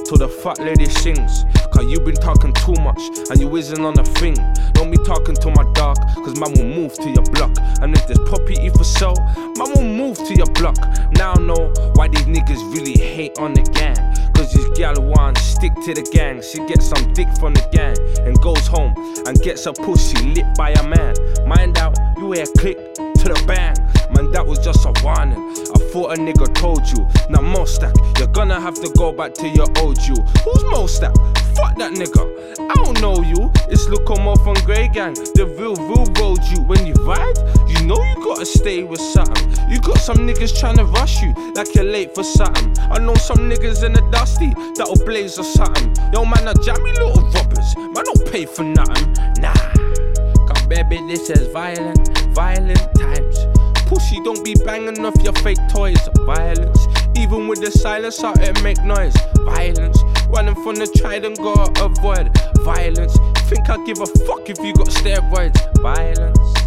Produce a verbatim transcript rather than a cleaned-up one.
till the fat lady sings. Cause you been talking too much and you isn't on a thing. Don't be talking to my dog, cause man will move to your block. And if there's property for sale, man will move to your block. Now I know why these niggas really hate on the gang. Cause this gal want stick to the gang. She gets some dick from the gang and goes home and gets a pussy lit by a man. Mind out, you hear click to the bang. Man, that was just a warning. I thought a nigga told you. Now Mostack, you're gonna have to go back to your old you. Who's Mostack? Fuck that nigga, I don't know you. It's Locomo from Grey Gang. The real, real road you. When you ride, you know you gotta stay with something. You got some niggas tryna rush you like you're late for something. I know some niggas in the dusty that'll blaze or something. Yo man, I jammy little robbers. Man don't pay for nothing, nah. Cause baby, this is violent, violent times. Pussy, don't be banging off your fake toys. Violence, even with the silence out it make noise. Violence, running from the trident, gotta avoid violence. Think I give a fuck if you got steroids. Violence.